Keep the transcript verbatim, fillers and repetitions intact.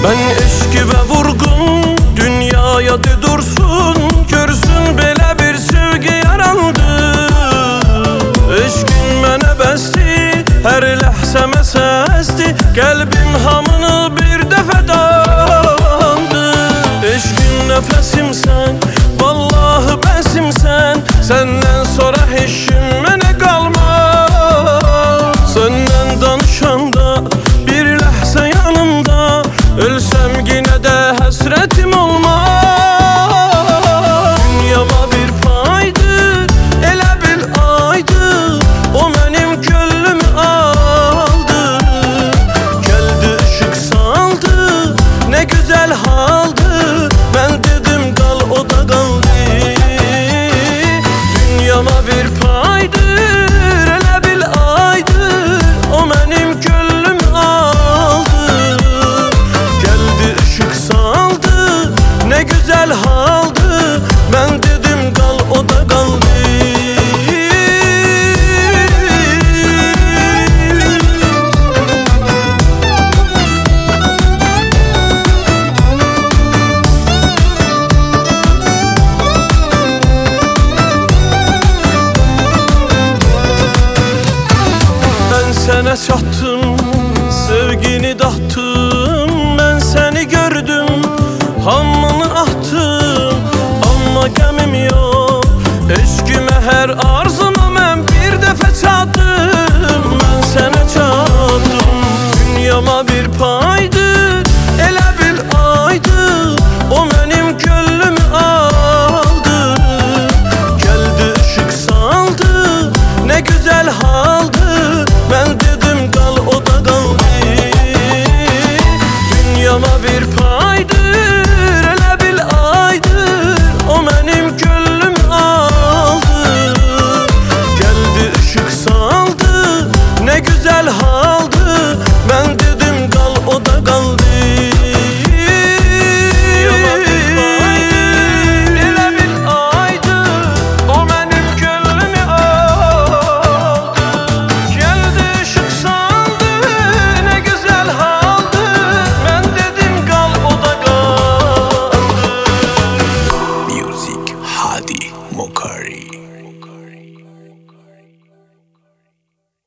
Ben eşkime vurgun, dünyaya de dursun, görsün belə bir sevgi yarandı. Eşkin mənə bəsdi, hər ləhzəmə səsdi, qəlbim hamını bir dəfə dandı. Eşkin nəfəsimsən, vallahi bəsimsən, səndən sonra heşim mənə qalmaz. Səndən danışanda bir ləhzə yanımda, ölsəm yine də həsrətim olmaz. Dünyama bir paydır, elə bil aydır, o mənim gönlümü aldı. Gəldi ışık saldı, nə gözəl haldı, mən dedim qal, o da qaldı. Dünyama bir paydır, elə bil aydır, o mənim gönlümü aldı. Geldi ışık saldı, ne güzel haldı, ben dedim kal, o da kaldı. Ben sana çattım, sevgini dattım, ben seni gördüm, hamını attım, amma gəmim yok. Eşkime her arzuma mən bir dəfə çatdım, mən sənə çatdım. Dünyama bir paydır, elə bil aydır, o mənim gönlümü aldı. Geldi ışık saldı, ne güzel haldı, ben dedim kal, o da kaldı. Dünyama bir paydır, elə bil aydır, o mənim gönlümü aldı. Geldi ışık saldı, ne güzel haldı, ben